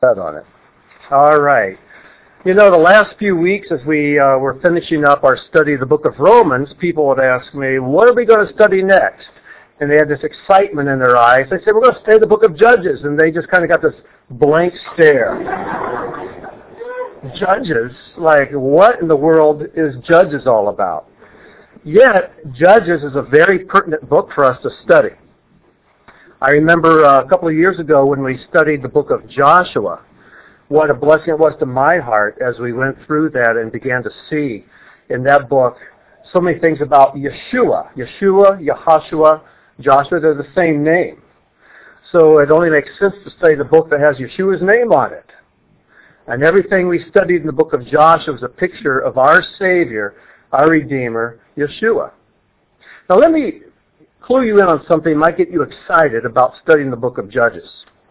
On it. All right. You know, the last few weeks as we were finishing up our study of the book of Romans, people would ask me, what are we going to study next? And they had this excitement in their eyes. They said, we're going to study the book of Judges. And they just kind of got this blank stare. Judges? Like, what in the world is Judges all about? Yet, Judges is a very pertinent book for us to study. I remember a couple of years ago when we studied the book of Joshua, what a blessing it was to my heart as we went through that and began to see in that book so many things about Yeshua. Yeshua, Joshua, they're the same name. So it only makes sense to study the book that has Yeshua's name on it. And everything we studied in the book of Joshua was a picture of our Savior, our Redeemer, Yeshua. Now let me clue you in on something that might get you excited about studying the book of Judges.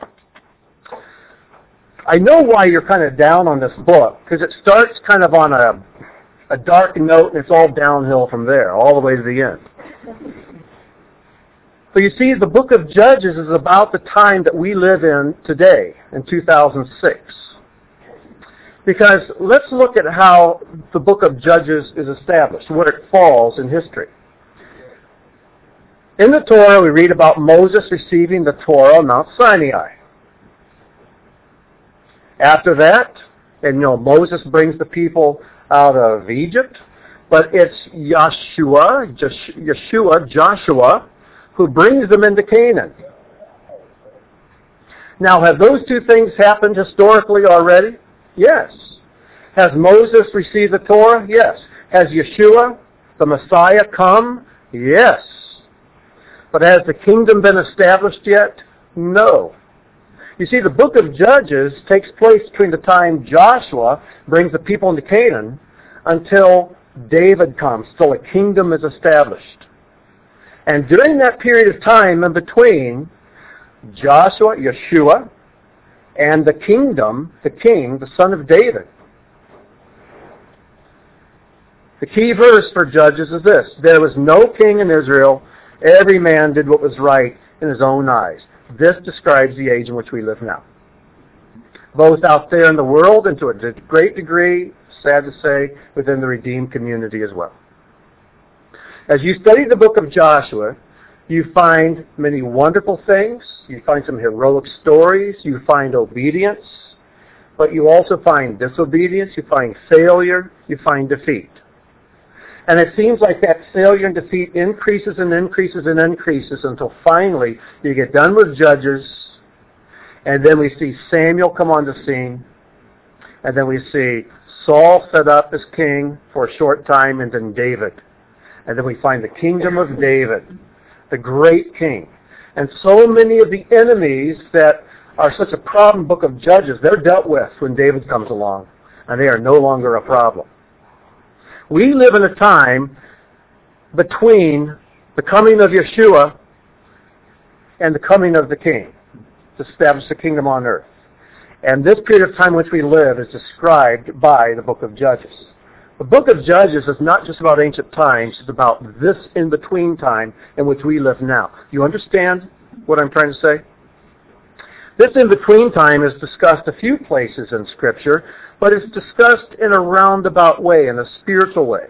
I know why you're kind of down on this book, because it starts kind of on a dark note, and it's all downhill from there, all the way to the end. But you see, the book of Judges is about the time that we live in today, in 2006. Because let's look at how the book of Judges is established, where it falls in history. In the Torah, we read about Moses receiving the Torah on Mount Sinai. After that, and Moses brings the people out of Egypt, but it's Joshua, who brings them into Canaan. Now, have those two things happened historically already? Yes. Has Moses received the Torah? Yes. Has Yeshua, the Messiah, come? Yes. But has the kingdom been established yet? No. You see, the book of Judges takes place between the time Joshua brings the people into Canaan until David comes, till a kingdom is established. And during that period of time in between Joshua, Yeshua, and the kingdom, the king, the son of David, the key verse for Judges is this: there was no king in Israel. Every man did what was right in his own eyes. This describes the age in which we live now. Both out there in the world and to a great degree, sad to say, within the redeemed community as well. As you study the book of Joshua, you find many wonderful things. You find some heroic stories. You find obedience. But you also find disobedience. You find failure. You find defeat. And it seems like that failure and defeat increases and increases and increases until finally you get done with Judges, and then we see Samuel come on the scene, and then we see Saul set up as king for a short time, and then David. And then we find the kingdom of David, the great king. And so many of the enemies that are such a problem book of Judges, they're dealt with when David comes along, and they are no longer a problem. We live in a time between the coming of Yeshua and the coming of the King to establish the kingdom on earth. And this period of time in which we live is described by the book of Judges. The book of Judges is not just about ancient times, it's about this in-between time in which we live now. You understand what I'm trying to say? This in-between time is discussed a few places in Scripture, but it's discussed in a roundabout way, in a spiritual way.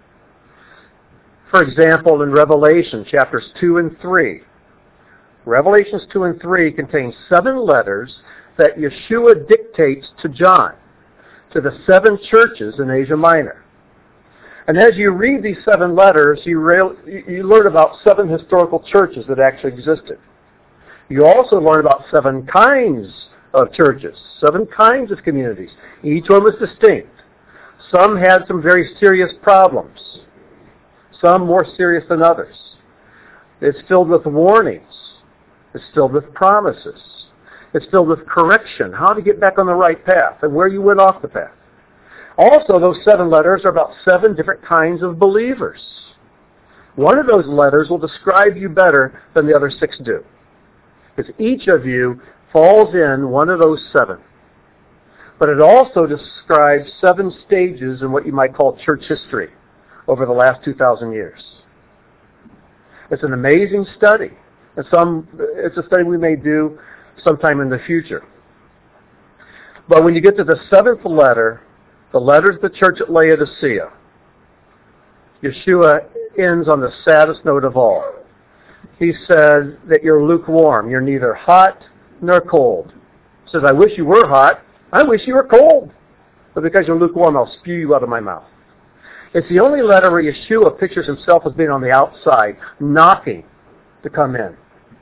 For example, in Revelation chapters 2 and 3. Revelations 2 and 3 contain 7 letters that Yeshua dictates to John, to the 7 churches in Asia Minor. And as you read these 7 letters, you learn about 7 historical churches that actually existed. You also learn about 7 kinds of churches, 7 kinds of communities. Each one was distinct. Some had some very serious problems, some more serious than others. It's filled with warnings. It's filled with promises. It's filled with correction, how to get back on the right path and where you went off the path. Also, those 7 letters are about 7 different kinds of believers. One of those letters will describe you better than the other 6 do, because each of you falls in one of those 7. But it also describes 7 stages in what you might call church history over the last 2,000 years. It's an amazing study. It's a study we may do sometime in the future. But when you get to the 7th letter, the letter to the church at Laodicea, Yeshua ends on the saddest note of all. He says that you're lukewarm. You're neither hot nor cold. He says, I wish you were hot. I wish you were cold. But because you're lukewarm, I'll spew you out of my mouth. It's the only letter where Yeshua pictures himself as being on the outside, knocking to come in.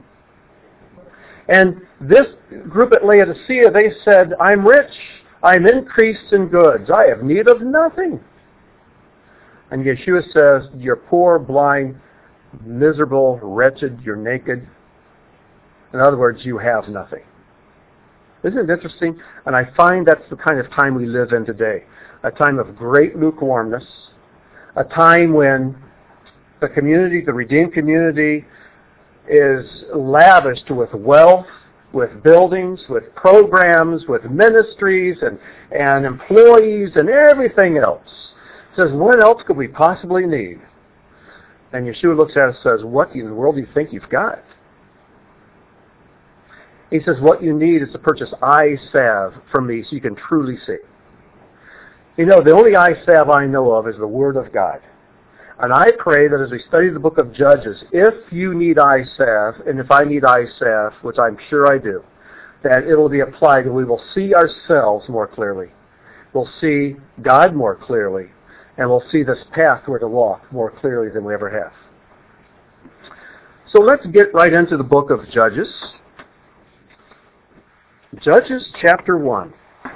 And this group at Laodicea, they said, I'm rich. I'm increased in goods. I have need of nothing. And Yeshua says, you're poor, blind, miserable, wretched, you're naked. In other words, you have nothing. Isn't it interesting? And I find that's the kind of time we live in today. A time of great lukewarmness. A time when the community, the redeemed community, is lavished with wealth, with buildings, with programs, with ministries, and employees, and everything else. It says, what else could we possibly need? And Yeshua looks at us and says, what in the world do you think you've got? He says, what you need is to purchase eye salve from me so you can truly see. You know, the only eye salve I know of is the Word of God. And I pray that as we study the book of Judges, if you need eye salve, and if I need eye salve, which I'm sure I do, that it will be applied and we will see ourselves more clearly. We'll see God more clearly. And we'll see this path where to walk more clearly than we ever have. So let's get right into the book of Judges. Judges chapter 1.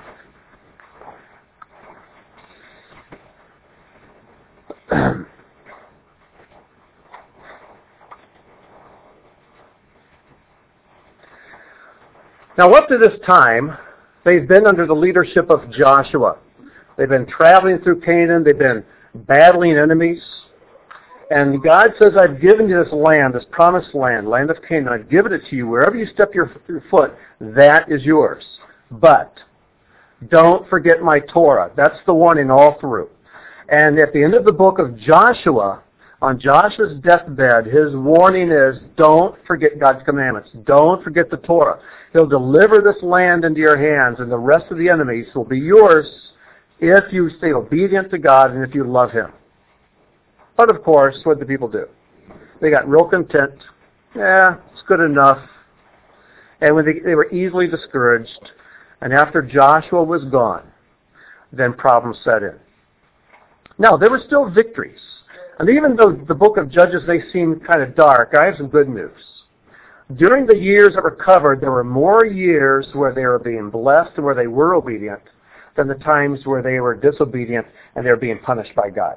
Now up to this time, they've been under the leadership of Joshua. They've been traveling through Canaan. They've been battling enemies. And God says, I've given you this land, this promised land, land of Canaan. I've given it to you. Wherever you step your foot, that is yours. But don't forget my Torah. That's the warning all through. And at the end of the book of Joshua, on Joshua's deathbed, his warning is, don't forget God's commandments. Don't forget the Torah. He'll deliver this land into your hands, and the rest of the enemies will be yours if you stay obedient to God and if you love Him. But of course, what did the people do? They got real content. Yeah, it's good enough. And when they were easily discouraged. And after Joshua was gone, then problems set in. Now, there were still victories. And even though the book of Judges may seem kind of dark, I have some good news. During the years that were covered, there were more years where they were being blessed and where they were obedient than the times where they were disobedient and they were being punished by God.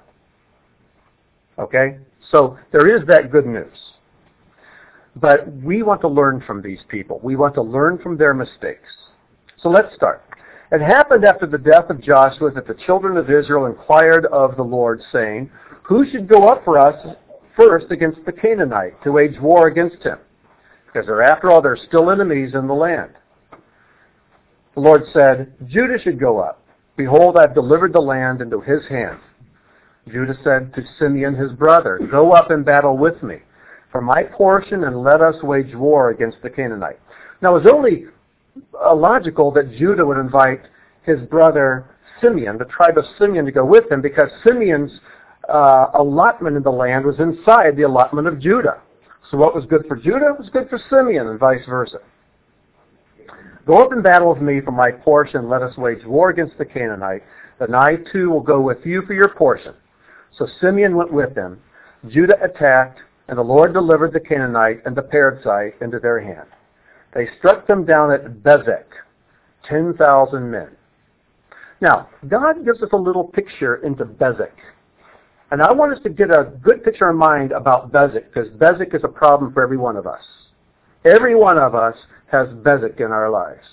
Okay? So there is that good news. But we want to learn from these people. We want to learn from their mistakes. So let's start. It happened after the death of Joshua that the children of Israel inquired of the Lord, saying, who should go up for us first against the Canaanite to wage war against him? Because after all, they're still enemies in the land. The Lord said, Judah should go up. Behold, I've delivered the land into his hand. Judah said to Simeon his brother, go up and battle with me for my portion, and let us wage war against the Canaanite. Now it was only logical that Judah would invite his brother Simeon, the tribe of Simeon, to go with him, because Simeon's allotment in the land was inside the allotment of Judah. So what was good for Judah was good for Simeon, and vice versa. Go up and battle with me for my portion, let us wage war against the Canaanite, then I too will go with you for your portion. So Simeon went with him. Judah attacked, and the Lord delivered the Canaanite and the Perizzite into their hand. They struck them down at Bezek, 10,000 men. Now, God gives us a little picture into Bezek. And I want us to get a good picture in mind about Bezek, because Bezek is a problem for every one of us. Every one of us has Bezek in our lives.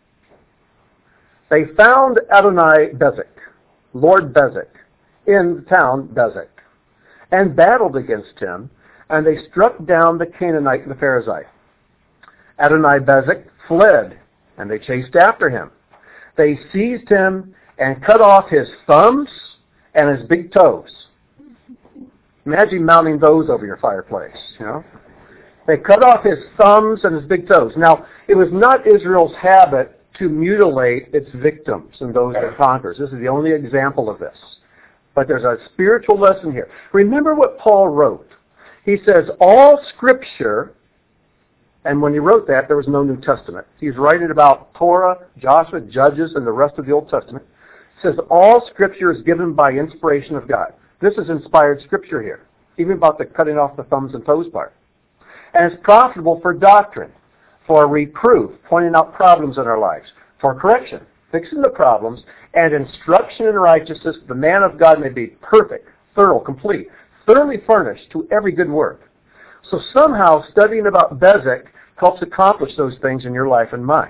They found Adonai Bezek, Lord Bezek, in the town Bezek, and battled against him, and they struck down the Canaanite and the Perizzite. Adonai Bezek fled, and they chased after him. They seized him and cut off his thumbs and his big toes. Imagine mounting those over your fireplace, you know. They cut off his thumbs and his big toes. Now, it was not Israel's habit to mutilate its victims and those it conquers. This is the only example of this. But there's a spiritual lesson here. Remember what Paul wrote. He says, all Scripture, and when he wrote that, there was no New Testament. He's writing about Torah, Joshua, Judges, and the rest of the Old Testament. He says, all Scripture is given by inspiration of God. This is inspired Scripture here, even about the cutting off the thumbs and toes part. And it's profitable for doctrine, for reproof, pointing out problems in our lives, for correction, fixing the problems, and instruction in righteousness, the man of God may be perfect, thorough, complete, thoroughly furnished to every good work. So somehow studying about Bezek helps accomplish those things in your life and mine.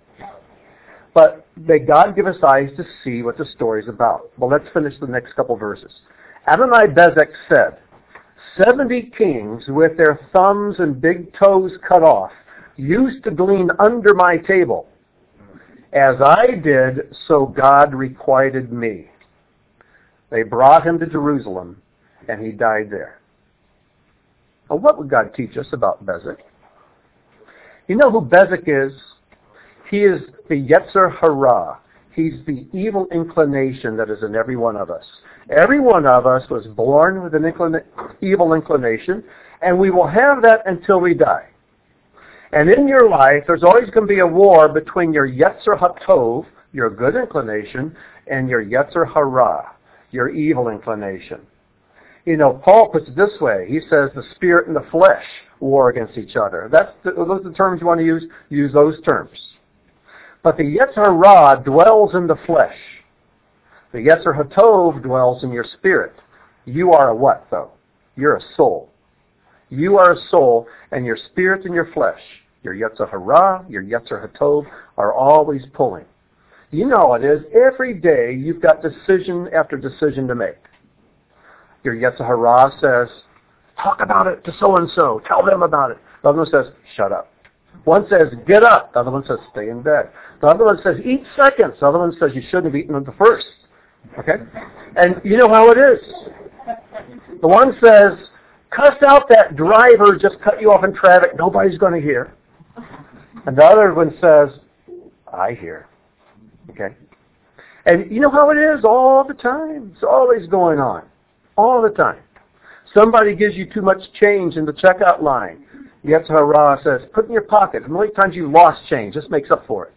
But may God give us eyes to see what the story is about. Well, let's finish the next couple verses. Adoni-Bezek said, 70 kings with their thumbs and big toes cut off used to glean under my table. As I did, so God requited me. They brought him to Jerusalem, and he died there. Now, what would God teach us about Bezek? You know who Bezek is? He is the Yetzer Hara. He's the evil inclination that is in every one of us. Every one of us was born with an evil inclination, and we will have that until we die. And in your life, there's always going to be a war between your Yetzer HaTov, your good inclination, and your Yetzer Hara, your evil inclination. You know, Paul puts it this way. He says the spirit and the flesh war against each other. Those are the terms you want to use. Use those terms. But the Yetzer Hara dwells in the flesh. The Yetzer HaTov dwells in your spirit. You are a what, though? You're a soul. You are a soul, and your spirit and your flesh, your Yetzer Hara, your Yetzer HaTov, are always pulling. You know how it is. Every day you've got decision after decision to make. Your Yetzer Hara says, talk about it to so-and-so. Tell them about it. The other one says, shut up. One says, get up. The other one says, stay in bed. The other one says, eat seconds. The other one says, you shouldn't have eaten at the first. Okay? And you know how it is. The one says, cuss out that driver just cut you off in traffic. Nobody's going to hear. And the other one says, I hear. Okay? And you know how it is all the time. It's always going on. All the time. Somebody gives you too much change in the checkout line. Yetzer Hara says, put it in your pocket. How many times you lost change? This makes up for it.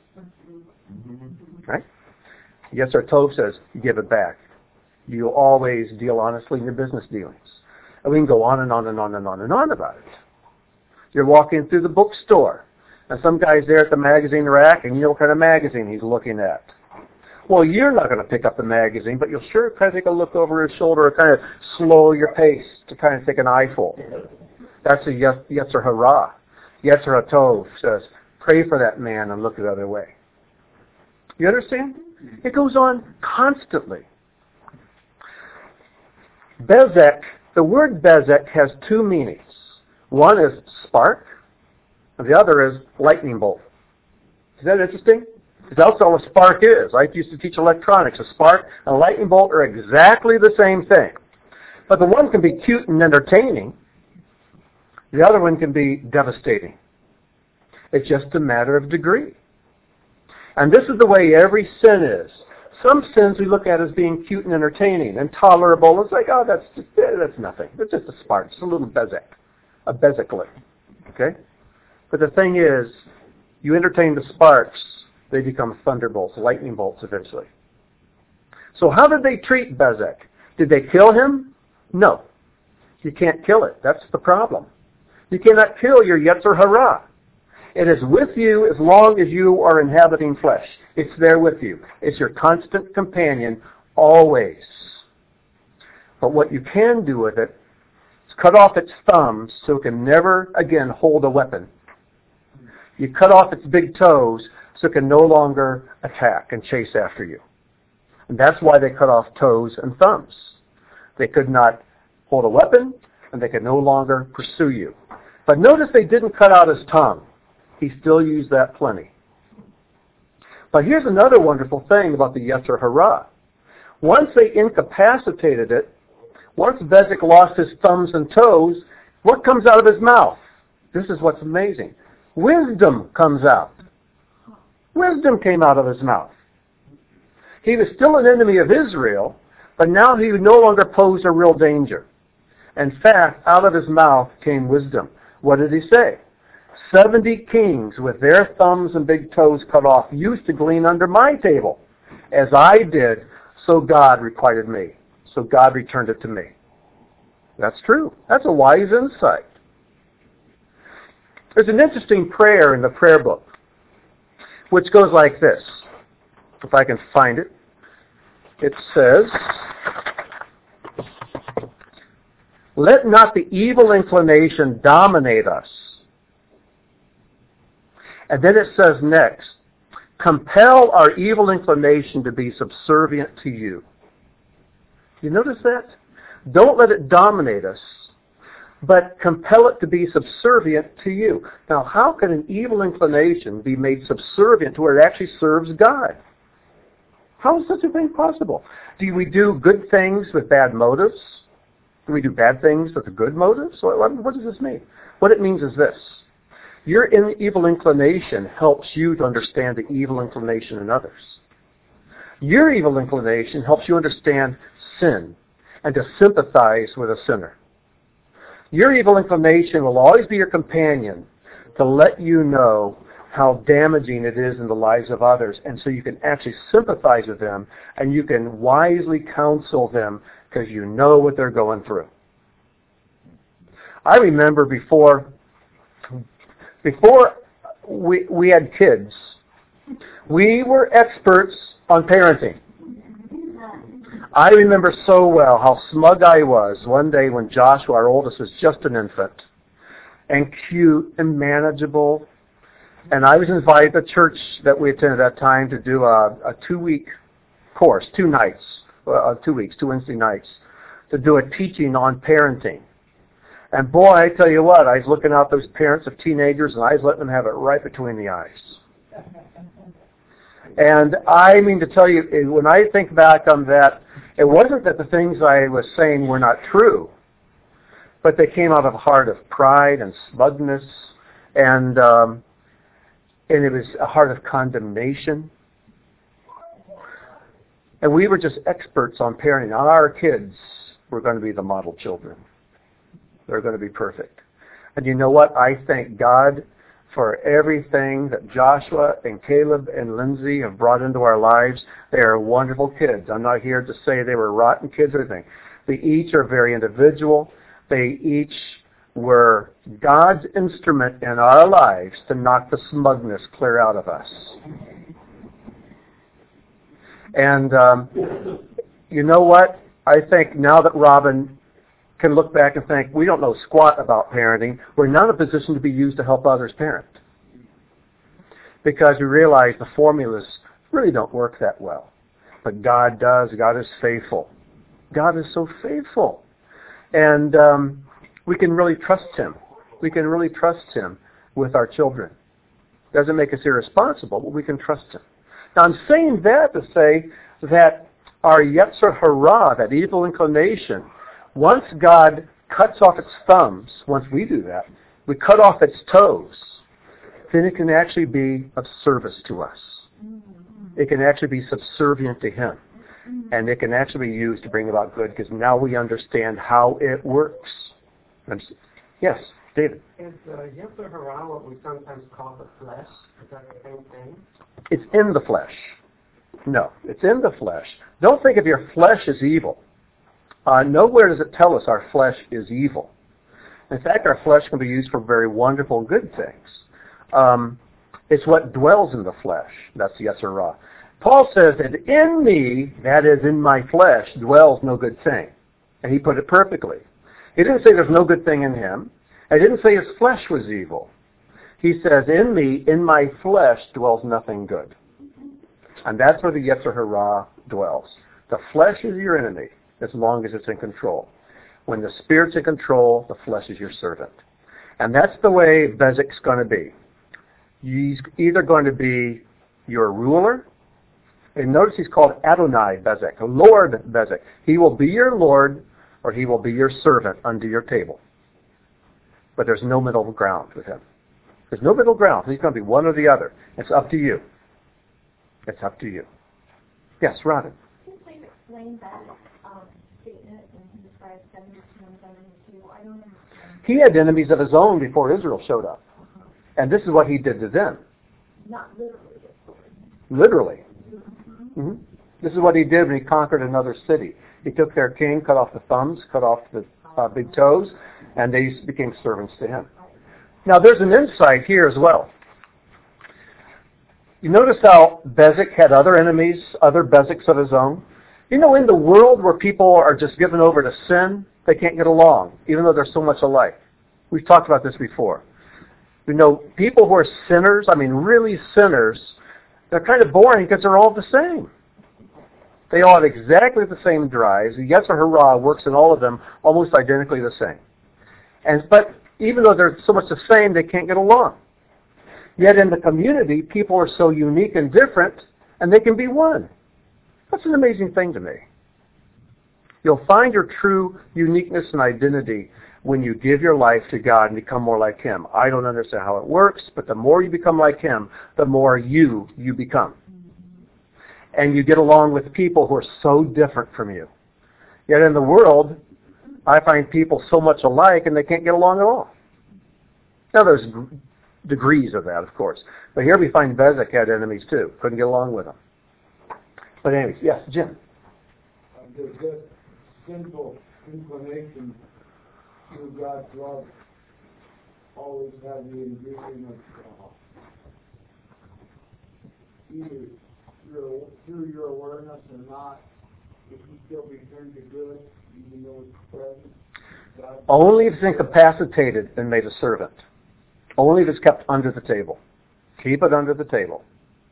Right? Yetzer HaTov says, give it back. You always deal honestly in your business dealings. And we can go on and on and on and on and on about it. You're walking through the bookstore, and some guy's there at the magazine rack, and you know what kind of magazine he's looking at. Well, you're not going to pick up the magazine, but you'll sure kind of take a look over his shoulder and kind of slow your pace to kind of take an eyeful. That's a Yetzer Hara. Yetzer HaTov says, pray for that man and look the other way. You understand? It goes on constantly. Bezek, the word Bezek has two meanings. One is spark, and the other is lightning bolt. Is that interesting? That's what a spark is. I used to teach electronics. A spark and a lightning bolt are exactly the same thing. But the one can be cute and entertaining. The other one can be devastating. It's just a matter of degree. And this is the way every sin is. Some sins we look at as being cute and entertaining and tolerable. It's like, oh, that's nothing. It's just a spark. It's a little bezek. A bezeklet. Okay? But the thing is, you entertain the sparks, they become thunderbolts, lightning bolts eventually. So how did they treat Bezek? Did they kill him? No. You can't kill it. That's the problem. You cannot kill your Yetzer Hara. It is with you as long as you are inhabiting flesh. It's there with you. It's your constant companion always. But what you can do with it is cut off its thumbs so it can never again hold a weapon. You cut off its big toes so it can no longer attack and chase after you. And that's why they cut off toes and thumbs. They could not hold a weapon, and they could no longer pursue you. But notice they didn't cut out his tongue. He still used that plenty. But here's another wonderful thing about the Yetzer Hara. Once they incapacitated it, once Bezek lost his thumbs and toes, what comes out of his mouth? This is what's amazing. Wisdom comes out. Wisdom came out of his mouth. He was still an enemy of Israel, but now he no longer posed a real danger. In fact, out of his mouth came wisdom. What did he say? 70 kings with their thumbs and big toes cut off used to glean under my table. As I did, so God requited me. So God returned it to me. That's true. That's a wise insight. There's an interesting prayer in the prayer book, which goes like this. If I can find it. It says, let not the evil inclination dominate us. And then it says next, compel our evil inclination to be subservient to you. You notice that? Don't let it dominate us, but compel it to be subservient to you. Now, how can an evil inclination be made subservient to where it actually serves God? How is such a thing possible? Do we do good things with bad motives? Do we do bad things with good motives? What does this mean? What it means is this. Your evil inclination helps you to understand the evil inclination in others. Your evil inclination helps you understand sin and to sympathize with a sinner. Your evil inclination will always be your companion to let you know how damaging it is in the lives of others, and so you can actually sympathize with them and you can wisely counsel them because you know what they're going through. I remember before we had kids, we were experts on parenting. I remember so well how smug I was one day when Joshua, our oldest, was just an infant and cute and manageable. And I was invited to church that we attended at that time to do a 2-week course, 2 nights, 2 weeks, 2 Wednesday nights, to do a teaching on parenting. And boy, I tell you what, I was looking out those parents of teenagers and I was letting them have it right between the eyes. And I mean to tell you, when I think back on that, it wasn't that the things I was saying were not true, but they came out of a heart of pride and smugness, and it was a heart of condemnation. And we were just experts on parenting. Our kids were going to be the model children. They're going to be perfect. And you know what? I thank God for everything that Joshua and Caleb and Lindsay have brought into our lives. They are wonderful kids. I'm not here to say they were rotten kids or anything. They each are very individual. They each were God's instrument in our lives to knock the smugness clear out of us. And you know what? I think now that Robin can look back and think, we don't know squat about parenting, we're not in a position to be used to help others parent. Because we realize the formulas really don't work that well. But God does. God is faithful. God is so faithful. And we can really trust Him. We can really trust Him with our children. Doesn't make us irresponsible, but we can trust Him. Now I'm saying that to say that our Yetzer Hara, that evil inclination, once God cuts off its thumbs, once we do that, we cut off its toes, then it can actually be of service to us. It can actually be subservient to Him. And it can actually be used to bring about good because now we understand how it works. Yes, David. Is Yetzer Hara what we sometimes call the flesh? Is that the same thing? It's in the flesh. No, it's in the flesh. Don't think of your flesh as evil. Nowhere does it tell us our flesh is evil. In fact, our flesh can be used for very wonderful, good things. It's what dwells in the flesh. That's Yetzer Hara. Paul says that in me, that is in my flesh, dwells no good thing. And he put it perfectly. He didn't say there's no good thing in him. He didn't say his flesh was evil. He says, in me, in my flesh, dwells nothing good. And that's where the Yetzer Hara dwells. The flesh is your enemy as long as it's in control. When the Spirit's in control, the flesh is your servant. And that's the way Bezek's going to be. He's either going to be your ruler, and notice he's called Adonai Bezek, Lord Bezek. He will be your Lord, or he will be your servant under your table. But there's no middle ground with him. There's no middle ground. He's going to be one or the other. It's up to you. It's up to you. Yes, Robin. Can you please explain that statement in Hebrews 5:71-72? I don't understand. He had enemies of his own before Israel showed up. And this is what he did to them. Not literally. Literally. Mm-hmm. This is what he did when he conquered another city. He took their king, cut off the thumbs, cut off the big toes, and they became servants to him. Now there's an insight here as well. You notice how Bezek had other enemies, other Bezeks of his own? You know, in the world where people are just given over to sin, they can't get along, even though they're so much alike. We've talked about this before. You know, people who are sinners, I mean really sinners, they're kind of boring because they're all the same. They all have exactly the same drives. The Yetzer Hara works in all of them almost identically the same. But even though they're so much the same, they can't get along. Yet in the community, people are so unique and different, and they can be one. That's an amazing thing to me. You'll find your true uniqueness and identity when you give your life to God and become more like Him. I don't understand how it works, but the more you become like Him, the more you become. And you get along with people who are so different from you. Yet in the world, I find people so much alike and they can't get along at all. Now there's degrees of that, of course. But here we find Bezek had enemies too. Couldn't get along with them. But anyways, yes, Jim. Does this sinful inclination to God's love always have the ingredient of either through your awareness or not, if you still be turned to good, even though it's present? Only if it's incapacitated and made a servant. Only if it's kept under the table. Keep it under the table.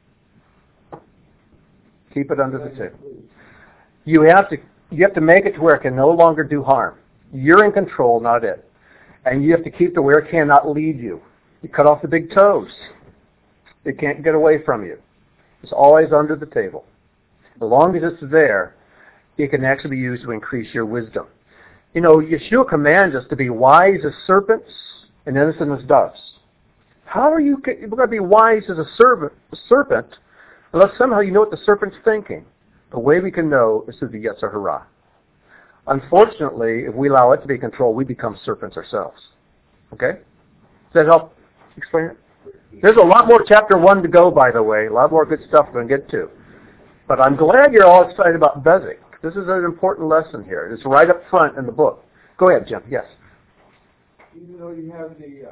Keep it under the table. You have to make it to where it can no longer do harm. You're in control, not it. And you have to keep to where it cannot lead you. You cut off the big toes. It can't get away from you. It's always under the table. As long as it's there, it can actually be used to increase your wisdom. You know, Yeshua commands us to be wise as serpents and innocent as doves. How are you going to be wise as a serpent unless somehow you know what the serpent's thinking? The way we can know is through the Yetzer Hara. Unfortunately, if we allow it to be controlled, we become serpents ourselves. Okay? Does that help explain it? There's a lot more chapter 1 to go, by the way. A lot more good stuff we're going to get to. But I'm glad you're all excited about Bezek. This is an important lesson here. It's right up front in the book. Go ahead, Jim. Yes. Even though you have the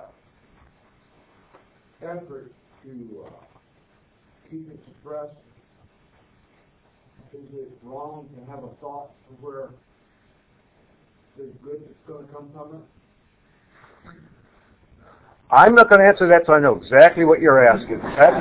effort to keep it suppressed, is it wrong to have a thought of where there's good that's going to come from it? I'm not going to answer that, so I know exactly what you're asking.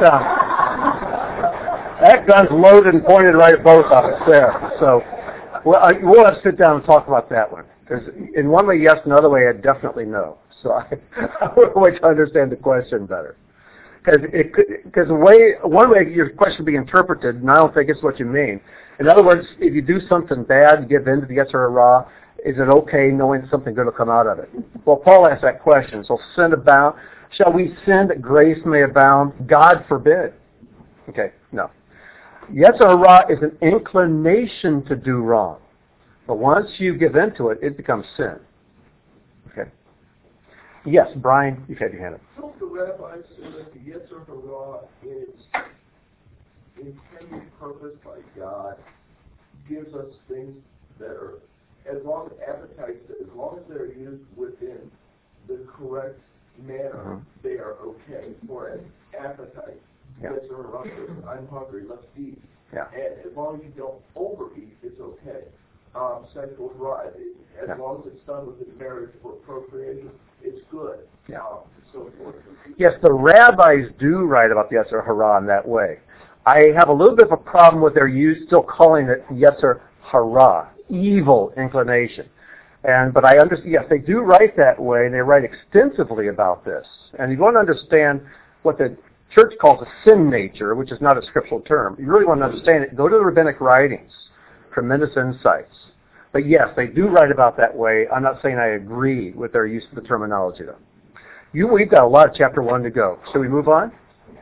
That gun's loaded and pointed right at both of us there. So we'll have to sit down and talk about that one. Because in one way, yes, another way, I definitely no. So I want to understand the question better. Because one way your question would be interpreted, and I don't think it's what you mean. In other words, if you do something bad, give in to the Yetzer Hara, is it okay knowing something good will come out of it? Well, Paul asked that question. So sin abound. Shall we sin that grace may abound? God forbid. Okay, no. Yetzer Hara is an inclination to do wrong. But once you give in to it, it becomes sin. Okay. Yes, Brian, you've had your hand up. Don't the rabbis say that the Yetzer Hara is intended purpose by God, gives us things that are, as long as appetites, as long as they're used within the correct manner, they are okay. For an appetite, Yetzer Hara says, I'm hungry, let's eat. Yeah. And as long as you don't overeat, it's okay. Sexual drive, as long as it's done within marriage for procreation, it's good. Yeah. So forth. Yes, the rabbis do write about the Yetzer Hara in that way. I have a little bit of a problem with their still calling it Yetzer Hara, evil inclination. But I understand, yes, they do write that way, and they write extensively about this. And if you want to understand what the church calls a sin nature, which is not a scriptural term, you really want to understand it, go to the rabbinic writings. Tremendous insights. But yes, they do write about that way. I'm not saying I agree with their use of the terminology, though. We've got a lot of chapter 1 to go. Should we move on?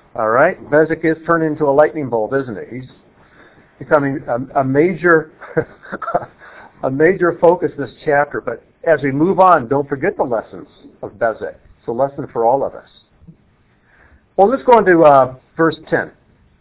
All right? Bezek is turning into a lightning bolt, isn't he? He's becoming a major a major focus this chapter. But as we move on, don't forget the lessons of Bezek. It's a lesson for all of us. Well, let's go on to verse 10.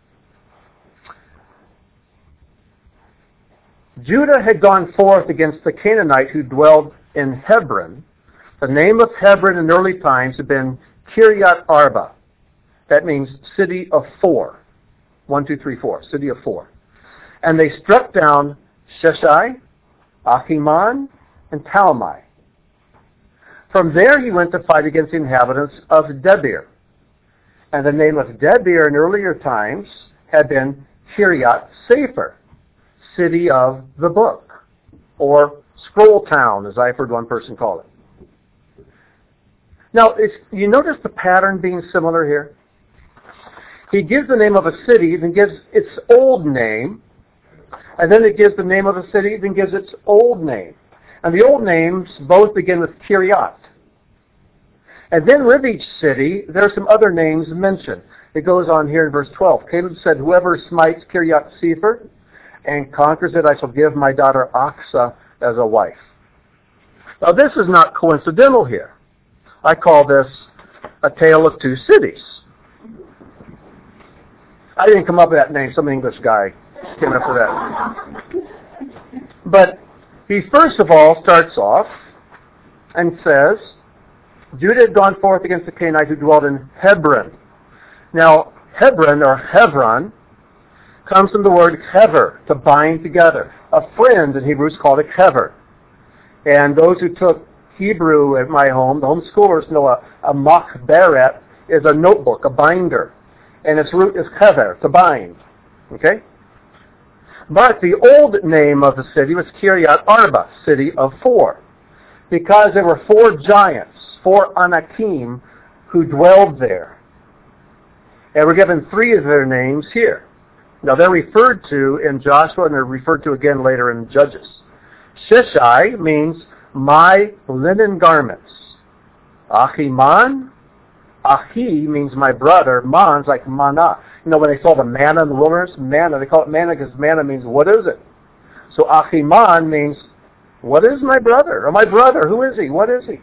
Judah had gone forth against the Canaanite who dwelled in Hebron. The name of Hebron in early times had been Kiryat Arba. That means city of four. 1, 2, 3, 4. City of four. And they struck down Sheshai, Achiman, and Talmai. From there he went to fight against the inhabitants of Debir. And the name of Debir in earlier times had been Kiryat Sefer, city of the book, or scroll town, as I've heard one person call it. Now, you notice the pattern being similar here? He gives the name of a city, then gives its old name, and then it gives the name of a city, then gives its old name. And the old names both begin with Kiryat. And then with each city, there are some other names mentioned. It goes on here in verse 12. Caleb said, whoever smites Kiryat Sefer and conquers it, I shall give my daughter Achsah as a wife. Now this is not coincidental here. I call this a tale of two cities. I didn't come up with that name. Some English guy came up with that. But he first of all starts off and says, Judah had gone forth against the Canaanite who dwelled in Hebron. Now, Hebron, or Hebron, comes from the word hever, to bind together. A friend in Hebrew is called a hever. And those who took Hebrew at my home, the homeschoolers know a machberet is a notebook, a binder. And its root is hever, to bind. Okay? But the old name of the city was Kiryat Arba, city of four. Because there were four giants, four Anakim, who dwelled there. And we're given three of their names here. Now they're referred to in Joshua and they're referred to again later in Judges. Sheshai means my linen garments. Achiman, Achi means my brother. Man's like manna. You know when they saw the manna in the wilderness? Manna, they call it manna because manna means what is it? So Achiman means what is my brother? Or my brother, who is he? What is he?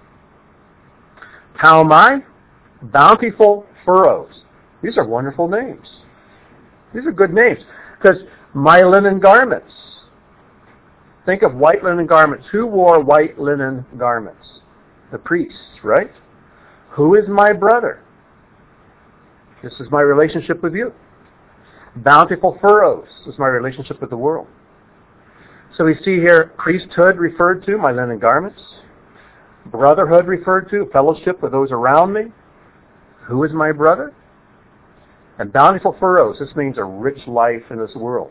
Talmai, bountiful furrows. These are wonderful names. These are good names. Because my linen garments. Think of white linen garments. Who wore white linen garments? The priests, right? Who is my brother? This is my relationship with you. Bountiful furrows is my relationship with the world. So we see here priesthood referred to, my linen garments. Brotherhood referred to, fellowship with those around me. Who is my brother? And bountiful furrows, this means a rich life in this world.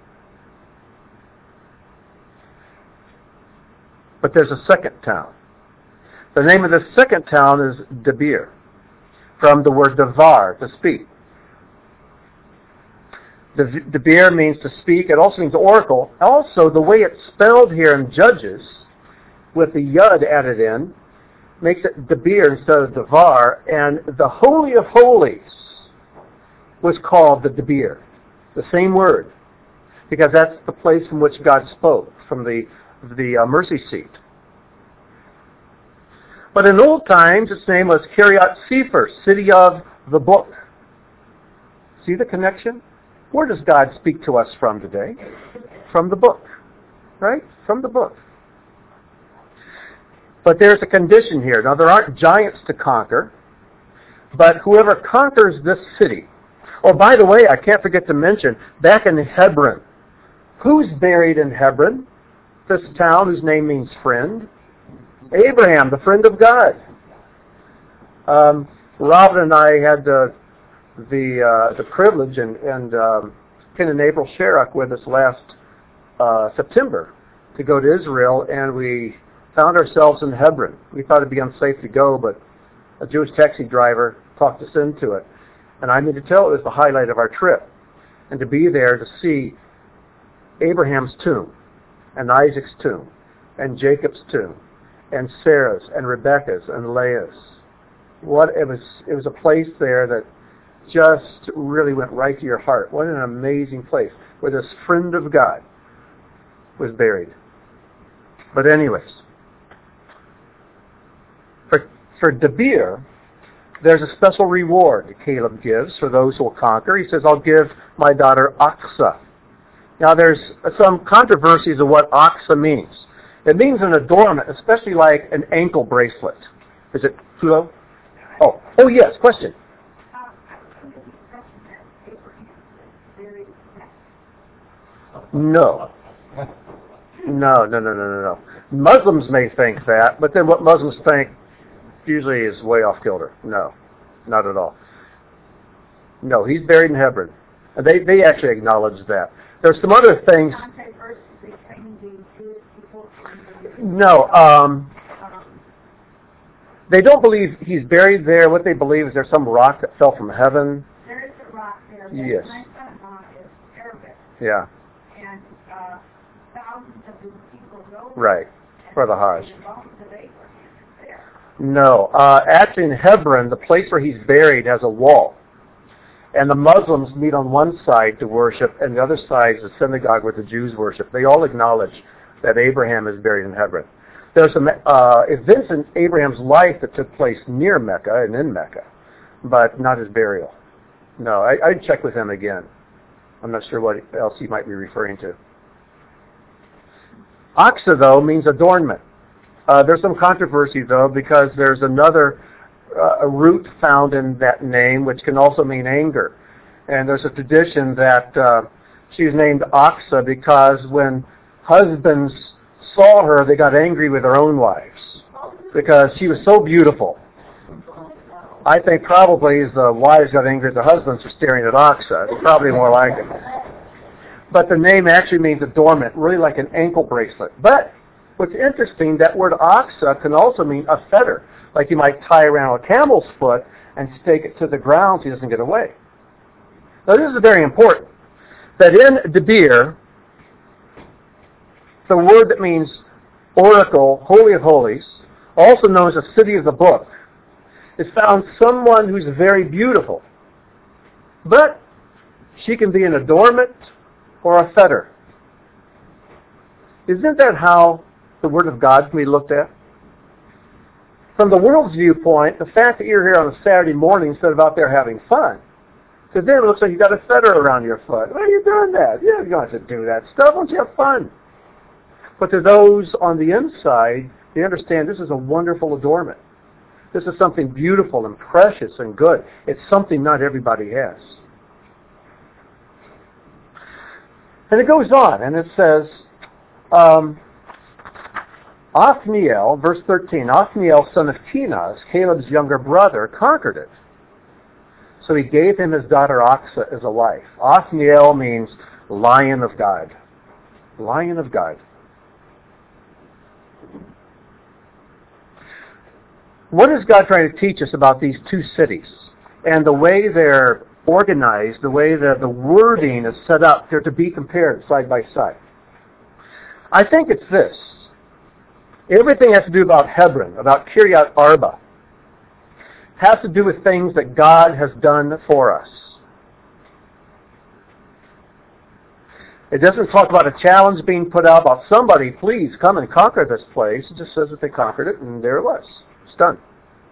But there's a second town. The name of the second town is Debir, from the word devar, to speak. Debir means to speak. It also means oracle. Also, the way it's spelled here in Judges, with the yud added in, makes it Debir instead of devar. And the Holy of Holies was called the Debir, the same word, because that's the place from which God spoke, from the mercy seat. But in old times, its name was Kiryat Sefer, city of the book. See the connection? Where does God speak to us from today? From the book, right? From the book. But there's a condition here. Now, there aren't giants to conquer, but whoever conquers this city. Oh, by the way, I can't forget to mention, back in Hebron, who's buried in Hebron? This town whose name means friend. Abraham, the friend of God. Robin and I had the privilege, and Ken and April Sherrock with us last September to go to Israel, and we found ourselves in Hebron. We thought it'd be unsafe to go, but a Jewish taxi driver talked us into it. And I need to tell it was the highlight of our trip. And to be there to see Abraham's tomb, and Isaac's tomb, and Jacob's tomb, and Sarah's, and Rebecca's, and Leah's. It was a place there that just really went right to your heart. What an amazing place where this friend of God was buried. But anyways, for Debir, there's a special reward that Caleb gives for those who will conquer. He says, I'll give my daughter Aksa. Now there's some controversies of what Aksa means. It means an adornment, especially like an ankle bracelet. Is it Tulo? Oh yes, question. No. No. Muslims may think that, but then what Muslims think usually is way off kilter. No, not at all. No, he's buried in Hebron. They actually acknowledge that. There's some other things. No, they don't believe he's buried there. What they believe is there's some rock that fell from heaven. There is a rock there. Yes. That rock is Arabic. Yeah. And thousands of these people go Right. For the Hajj. there. No. Actually in Hebron, the place where he's buried has a wall. And the Muslims meet on one side to worship, and the other side is a synagogue where the Jews worship. They all acknowledge that Abraham is buried in Hebron. There's some events in Abraham's life that took place near Mecca and in Mecca, but not his burial. No, I'd check with him again. I'm not sure what else he might be referring to. Aksa, though, means adornment. There's some controversy, though, because there's another a root found in that name, which can also mean anger. And there's a tradition that she was named Aksa because when husbands saw her, they got angry with their own wives because she was so beautiful. I think probably the wives got angry at the husbands for staring at Aksa. It's probably more like it. But the name actually means adornment, really like an ankle bracelet. But what's interesting, that word Aksa can also mean a fetter, like you might tie around a camel's foot and stake it to the ground so he doesn't get away. Now this is very important, that in Debir, the word that means oracle, holy of holies, also known as the city of the book, is found someone who's very beautiful. But she can be an adornment or a fetter. Isn't that how the Word of God can be looked at? From the world's viewpoint, the fact that you're here on a Saturday morning instead of out there having fun, because then it looks like you got a fetter around your foot. Why are you doing that? You don't have to do that stuff. Why don't you have fun? But to those on the inside, they understand this is a wonderful adornment. This is something beautiful and precious and good. It's something not everybody has. And it goes on, and it says, Othniel, verse 13, Othniel, son of Kenaz, Caleb's younger brother, conquered it. So he gave him his daughter Aksa as a wife. Othniel means lion of God. Lion of God. What is God trying to teach us about these two cities and the way they're organized, the way that the wording is set up? They're to be compared side by side. I think it's this. Everything has to do about Hebron, about Kiryat Arba. Has to do with things that God has done for us. It doesn't talk about a challenge being put out about somebody, please come and conquer this place. It just says that they conquered it, and there it was. It's done.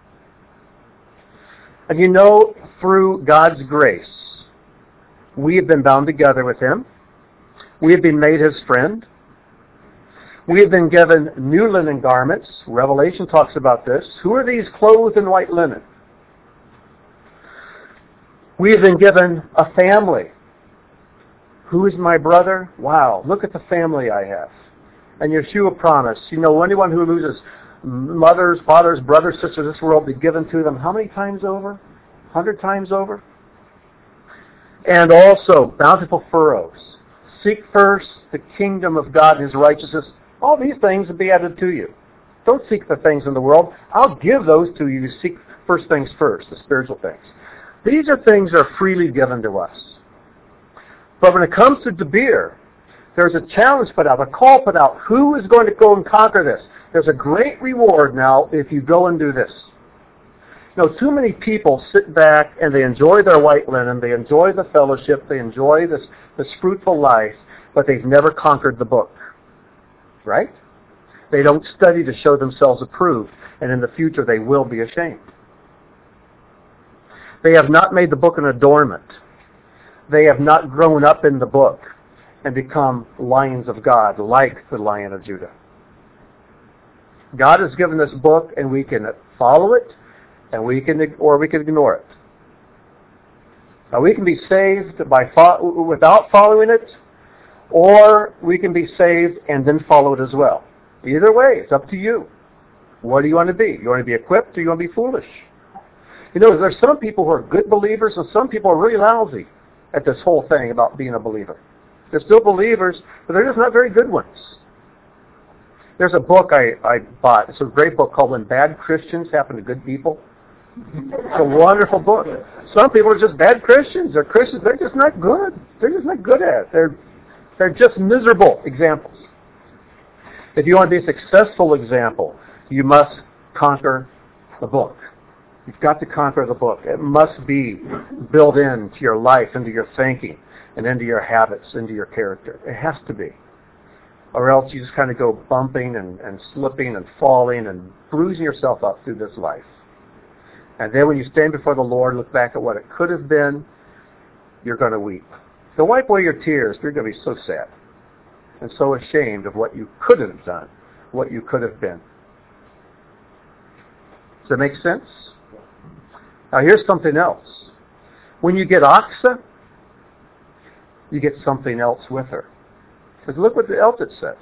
And you know, through God's grace, we have been bound together with Him. We have been made His friend. We have been given new linen garments. Revelation talks about this. Who are these clothed in white linen? We have been given a family. Who is my brother? Wow, look at the family I have. And Yeshua promised, you know, anyone who loses mothers, fathers, brothers, sisters, this world will be given to them how many times over? 100 times over? And also, bountiful furrows. Seek first the kingdom of God and His righteousness. All these things will be added to you. Don't seek the things in the world. I'll give those to you. Seek first things first, the spiritual things. These are things that are freely given to us. But when it comes to Debir, there's a challenge put out, a call put out. Who is going to go and conquer this? There's a great reward now if you go and do this. No, too many people sit back and they enjoy their white linen, they enjoy the fellowship, they enjoy this fruitful life, but they've never conquered the book. Right? They don't study to show themselves approved, and in the future they will be ashamed. They have not made the book an adornment. They have not grown up in the book and become lions of God, like the Lion of Judah. God has given this book, and we can follow it, and we can ignore it. Now, we can be saved without following it, or we can be saved and then follow it as well. Either way, it's up to you. What do you want to be? You want to be equipped, or you want to be foolish? You know, there's some people who are good believers, and some people are really lousy at this whole thing about being a believer. They're still believers, but they're just not very good ones. There's a book I bought. It's a great book called When Bad Christians Happen to Good People. It's a wonderful book. Some people are just bad Christians. They're Christians. They're just not good. They're just not good at it. They're just miserable examples. If you want to be a successful example, you must conquer the book. You've got to conquer the book. It must be built into your life, into your thinking, and into your habits, into your character. It has to be. Or else you just kind of go bumping and slipping and falling and bruising yourself up through this life. And then when you stand before the Lord, look back at what it could have been, you're going to weep. So wipe away your tears. You're going to be so sad and so ashamed of what you could have done, what you could have been. Does that make sense? Now here's something else. When you get Oxa, you get something else with her. Because look what else it says.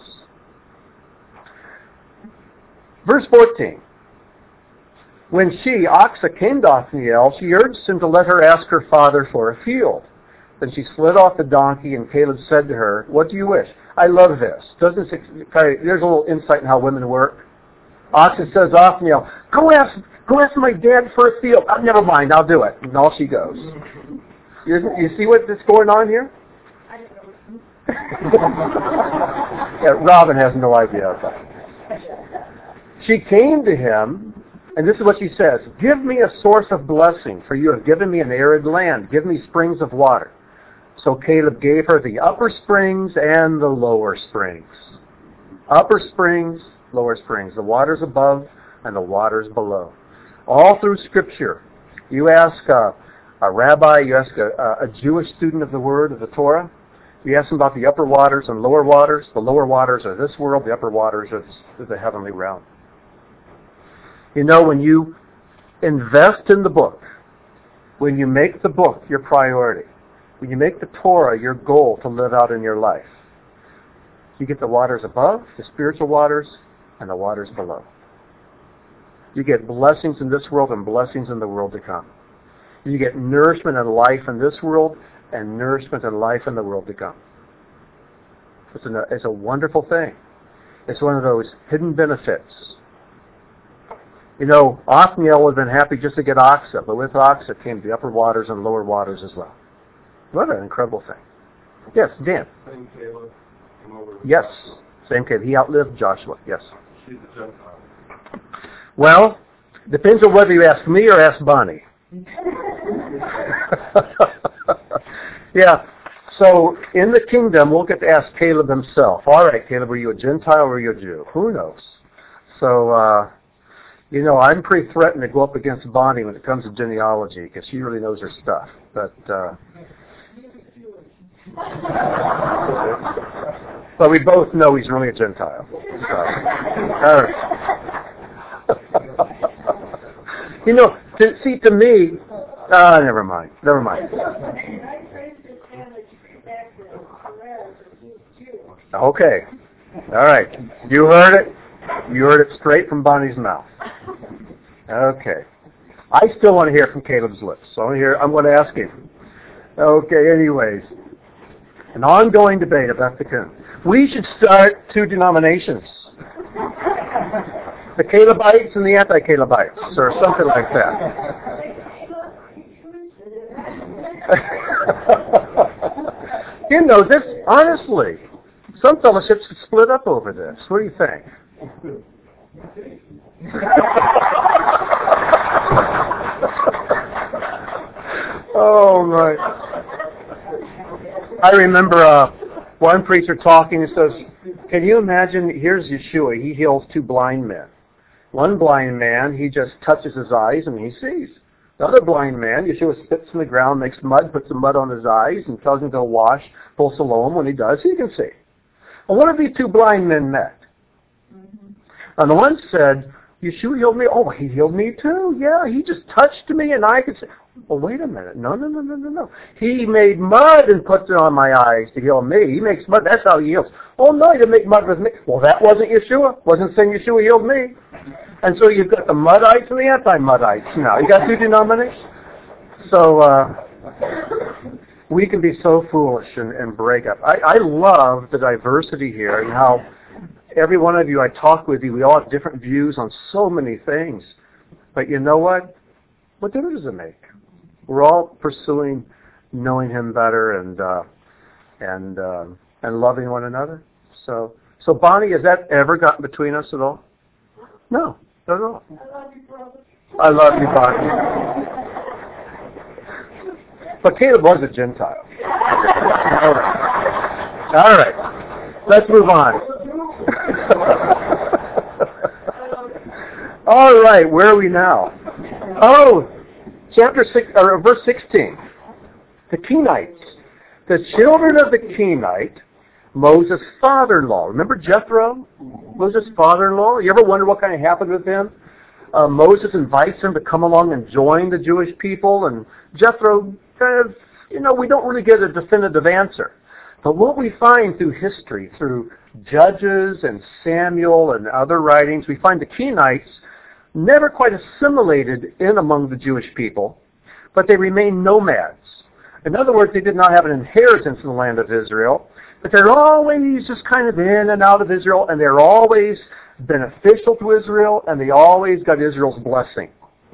Verse 14. When she, Oxa, came to Othniel, she urged him to let her ask her father for a field. Then she slid off the donkey, and Caleb said to her, "What do you wish?" I love this. There's a little insight in how women work. Oxa says to Othniel, Go ask my dad for a field. Oh, never mind, I'll do it. And off she goes. You see what's going on here? Yeah, Robin has no idea of that. She came to him, and this is what she says, "Give me a source of blessing, for you have given me an arid land. Give me springs of water." So Caleb gave her the upper springs and the lower springs. Upper springs, lower springs. The waters above and the waters below. All through Scripture, you ask a rabbi, you ask a Jewish student of the Word, of the Torah, you ask them about the upper waters and lower waters. The lower waters are this world, the upper waters are the heavenly realm. You know, when you invest in the book, when you make the book your priority, when you make the Torah your goal to live out in your life, you get the waters above, the spiritual waters, and the waters below. You get blessings in this world and blessings in the world to come. You get nourishment and life in this world and nourishment and life in the world to come. It's a wonderful thing. It's one of those hidden benefits. You know, Othniel would have been happy just to get Oxa, but with Oxa came the upper waters and lower waters as well. What an incredible thing. Yes, Dan. Same Caleb came over. Yes, same Caleb. He outlived Joshua. Yes. She's a Gentile. Well, depends on whether you ask me or ask Bonnie. Yeah. So in the kingdom, we'll get to ask Caleb himself. All right, Caleb, were you a Gentile or were you a Jew? Who knows? So, you know, I'm pretty threatened to go up against Bonnie when it comes to genealogy because she really knows her stuff. But we both know he's really a Gentile. So, you know, to me, never mind. Okay. All right. You heard it. You heard it straight from Bonnie's mouth. Okay. I still want to hear from Caleb's lips. So I'm going to ask him. Okay, anyways. An ongoing debate about the Coon. We should start 2 denominations. The Calebites and the anti-Calebites, or something like that. You know, this, honestly, some fellowships could split up over this. What do you think? Oh, my. I remember one preacher talking and says, can you imagine, here's Yeshua, he heals two blind men. One blind man, he just touches his eyes and he sees. The other blind man, Yeshua spits in the ground, makes mud, puts some mud on his eyes, and tells him to wash, full Siloam. When he does, he can see. Well, what if these two blind men met? And the one said, Yeshua healed me. Oh, he healed me too. Yeah, he just touched me and I could see. Well, wait a minute. No. He made mud and put it on my eyes to heal me. He makes mud. That's how he heals. Oh, no, he didn't make mud with me. Well, that wasn't Yeshua. Wasn't saying Yeshua healed me. And so you've got the Muddites and the anti-Muddites now. You got two denominations. So we can be so foolish and break up. I love the diversity here and how every one of you, I talk with you, we all have different views on so many things. But you know what? What difference does it make? We're all pursuing knowing Him better and loving one another. So Bonnie, has that ever gotten between us at all? No, not at all. I love you, Bonnie. But Caleb was a Gentile. All right. Let's move on. All right, where are we now? Oh, chapter 6, or verse 16. The Kenites. The children of the Kenite, Moses' father-in-law. Remember Jethro? Moses' father-in-law? You ever wonder what kind of happened with him? Moses invites him to come along and join the Jewish people, and Jethro kind of, we don't really get a definitive answer. But what we find through history, through Judges and Samuel and other writings, we find the Kenites never quite assimilated in among the Jewish people, but they remained nomads. In other words, they did not have an inheritance in the land of Israel, but they're always just kind of in and out of Israel, and they're always beneficial to Israel, and they always got Israel's blessing.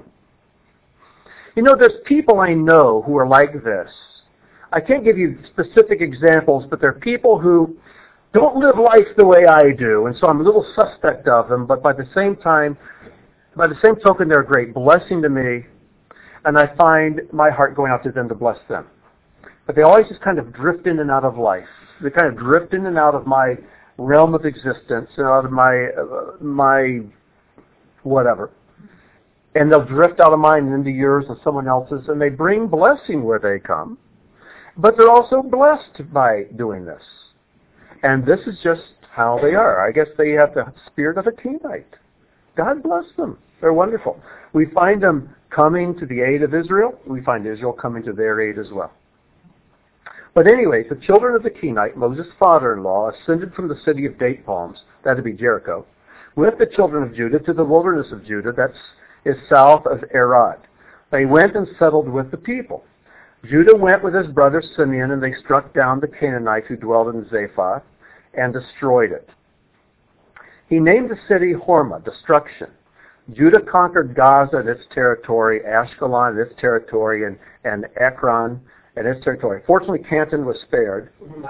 There's people I know who are like this. I can't give you specific examples, but they're people who don't live life the way I do, and so I'm a little suspect of them, but by the same token, they're a great blessing to me, and I find my heart going out to them to bless them. But they always just kind of drift in and out of life. They kind of drift in and out of my realm of existence, and out of my whatever. And they'll drift out of mine and into yours and someone else's, and they bring blessing where they come. But they're also blessed by doing this. And this is just how they are. I guess they have the spirit of a Kenite. God bless them. They're wonderful. We find them coming to the aid of Israel. We find Israel coming to their aid as well. But anyway, the children of the Kenite, Moses' father-in-law, ascended from the city of date palms, that would be Jericho, with the children of Judah to the wilderness of Judah, that is south of Arad. They went and settled with the people. Judah went with his brother Simeon, and they struck down the Canaanites who dwelled in Zaphath and destroyed it. He named the city Hormah, destruction. Judah conquered Gaza and its territory, Ashkelon and its territory, and Ekron and its territory. Fortunately, Canton was spared.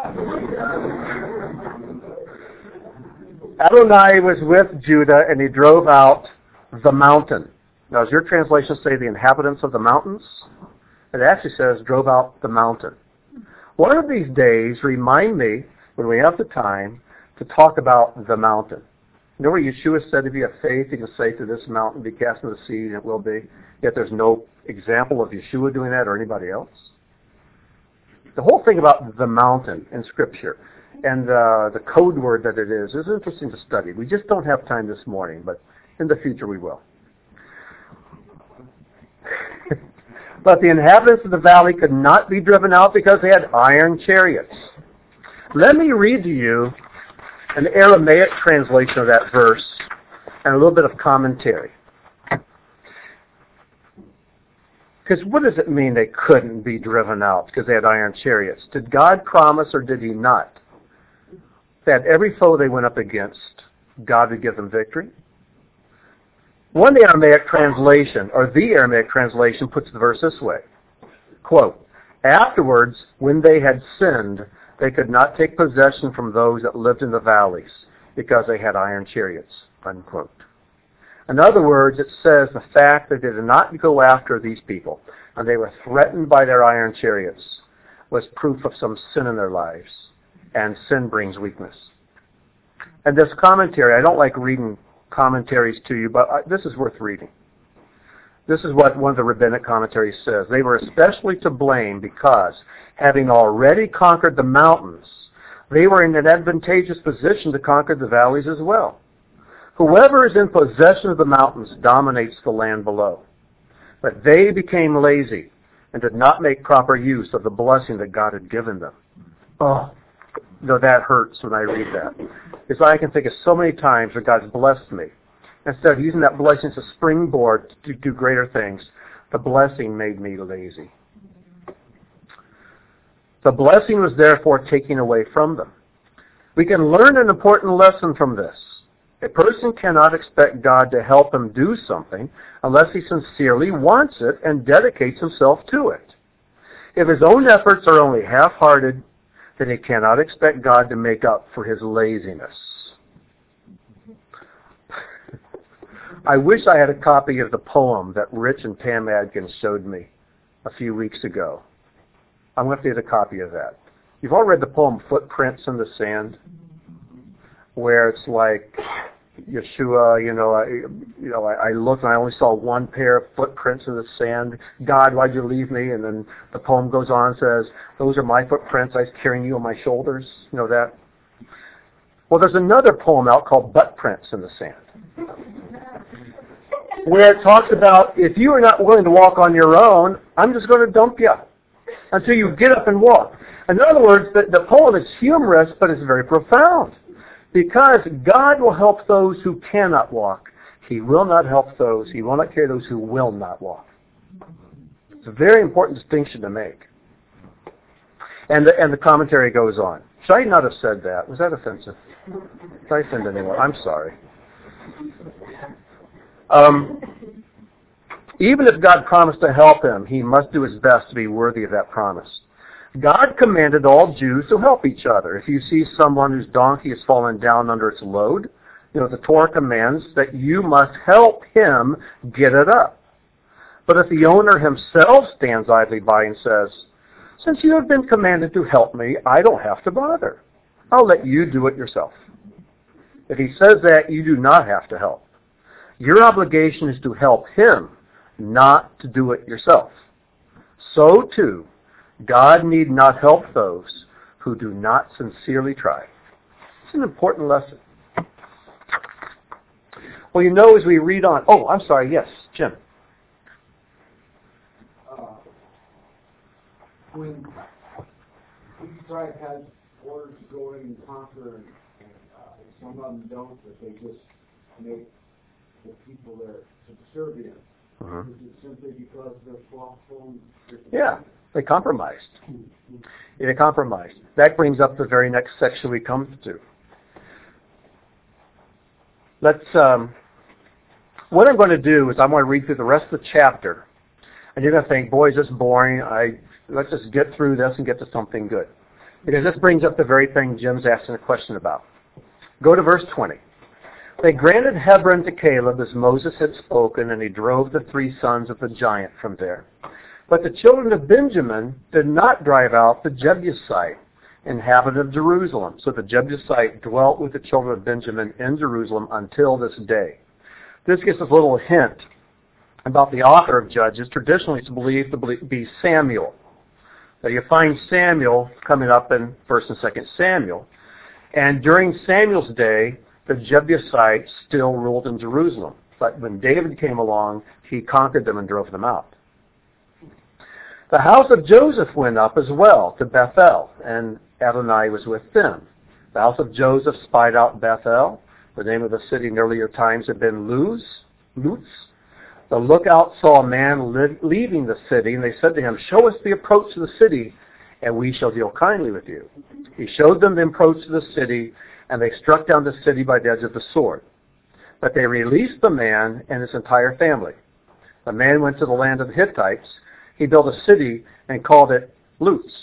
Adonai was with Judah, and he drove out the mountain. Now, does your translation say the inhabitants of the mountains? It actually says drove out the mountain. One of these days, remind me, when we have the time, to talk about the mountain. You know where Yeshua said if you have faith, you can say to this mountain, be cast into the sea, and it will be. Yet there's no example of Yeshua doing that or anybody else. The whole thing about the mountain in Scripture and the code word that it is interesting to study. We just don't have time this morning, but in the future we will. But the inhabitants of the valley could not be driven out because they had iron chariots. Let me read to you an Aramaic translation of that verse and a little bit of commentary. Because what does it mean they couldn't be driven out because they had iron chariots? Did God promise or did He not that every foe they went up against, God would give them victory? One Aramaic translation, or the Aramaic translation, puts the verse this way. Quote, afterwards, when they had sinned, they could not take possession from those that lived in the valleys because they had iron chariots. Unquote. In other words, it says the fact that they did not go after these people and they were threatened by their iron chariots was proof of some sin in their lives. And sin brings weakness. And this commentary, I don't like reading commentaries to you, but this is worth reading. This is what one of the rabbinic commentaries says. They were especially to blame because, having already conquered the mountains, they were in an advantageous position to conquer the valleys as well. Whoever is in possession of the mountains dominates the land below. But they became lazy and did not make proper use of the blessing that God had given them. Oh, no, that hurts when I read that. Because I can think of so many times where God's blessed me. Instead of using that blessing as a springboard to do greater things, the blessing made me lazy. The blessing was therefore taken away from them. We can learn an important lesson from this. A person cannot expect God to help him do something unless he sincerely wants it and dedicates himself to it. If his own efforts are only half-hearted, then he cannot expect God to make up for his laziness. I wish I had a copy of the poem that Rich and Pam Adkins showed me a few weeks ago. I'm going to have to get a copy of that. You've all read the poem Footprints in the Sand, where it's like Yeshua, I looked and I only saw one pair of footprints in the sand. God, why'd you leave me? And then the poem goes on and says, those are my footprints. I was carrying you on my shoulders. You know that? Well, there's another poem out called Butt Prints in the Sand, where it talks about if you are not willing to walk on your own, I'm just going to dump you until you get up and walk. In other words, the poem is humorous, but it's very profound. Because God will help those who cannot walk. He will not help those. He will not carry those who will not walk. It's a very important distinction to make. And the commentary goes on. Should I not have said that? Was that offensive? Did I offend anyone? I'm sorry. Even if God promised to help him, he must do his best to be worthy of that promise. God commanded all Jews to help each other. If you see someone whose donkey has fallen down under its load, the Torah commands that you must help him get it up. But if the owner himself stands idly by and says, since you have been commanded to help me, I don't have to bother. I'll let you do it yourself. If he says that, you do not have to help. Your obligation is to help him, not to do it yourself. So too, God need not help those who do not sincerely try. It's an important lesson. Well, as we read on... Oh, I'm sorry. Yes, Jim. When each tribe has orders to go in and conquer, and some of them don't, but they just make the people there subservient. Uh-huh. Is it simply because they're slothful? Yeah. They compromised. They compromised. That brings up the very next section we come to. What I'm going to do is I'm going to read through the rest of the chapter. And you're going to think, boy, is this boring. Let's just get through this and get to something good. Because this brings up the very thing Jim's asking a question about. Go to verse 20. They granted Hebron to Caleb as Moses had spoken, and he drove the 3 sons of the giant from there. But the children of Benjamin did not drive out the Jebusite, inhabitant of Jerusalem. So the Jebusite dwelt with the children of Benjamin in Jerusalem until this day. This gives us a little hint about the author of Judges. Traditionally, it's believed to be Samuel. Now you find Samuel coming up in 1st and 2nd Samuel. And during Samuel's day, the Jebusites still ruled in Jerusalem. But when David came along, he conquered them and drove them out. The house of Joseph went up as well to Bethel, and Adonai was with them. The house of Joseph spied out Bethel. The name of the city in earlier times had been Luz. The lookout saw a man leaving the city, and they said to him, show us the approach to the city, and we shall deal kindly with you. He showed them the approach to the city, and they struck down the city by the edge of the sword. But they released the man and his entire family. The man went to the land of the Hittites. He built a city and called it Luz.